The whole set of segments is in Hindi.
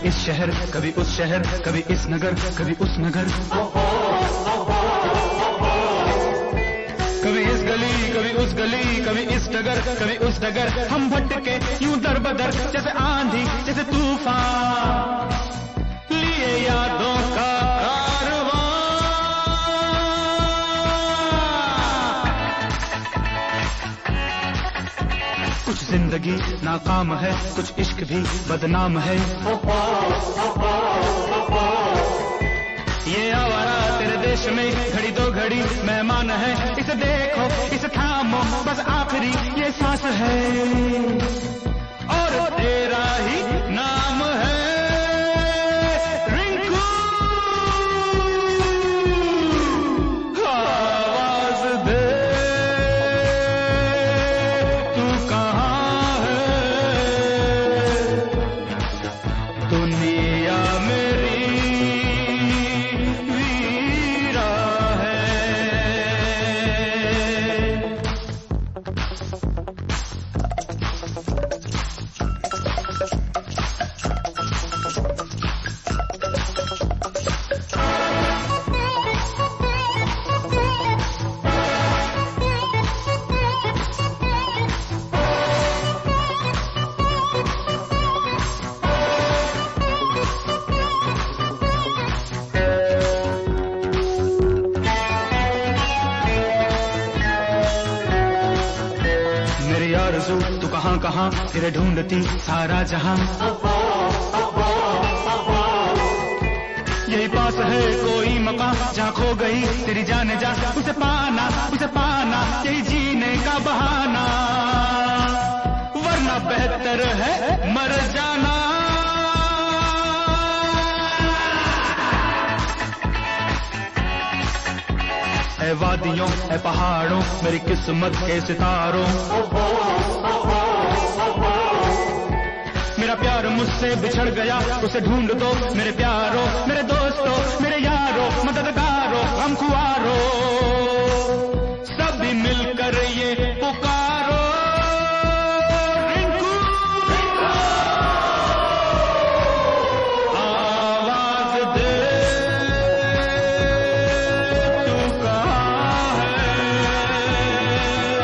इस शहर कभी उस शहर, कभी इस नगर कभी उस नगर, कभी इस गली कभी उस गली, कभी इस डगर कभी उस डगर। हम भटके यूं दर बदर जैसे आंधी जैसे तूफान, लिए यादों का कारवां। कुछ जिंदगी नाकाम है, कुछ इश्क भी बदनाम है। ये आवारा तेरे देश में घड़ी दो घड़ी मेहमान है। इसे देखो इसे थामो बस आखिरी ये सांस है, और तेरा ही नाम है रिंकू। आवाज दे तू कहाँ है, दुनिया मेरी तू कहाँ कहाँ तेरे ढूंढती सारा जहां। यही पास है कोई मकान जहाँ खो गई तेरी जान जा, उसे पाना यही जीने का बहाना, वरना बेहतर है मर जाना। ऐ वादियों ऐ पहाड़ों मेरी किस्मत के सितारों, मेरा प्यार मुझसे बिछड़ गया उसे ढूंढ दो मेरे प्यारों, मेरे दोस्तों मेरे यारों मददगारों गमख्वारों, सभी मिलकर ये पुकारो रिंकू। आवाज दे तू कहाँ है,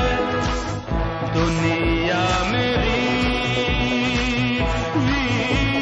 दुनिया मेरी वीरान है।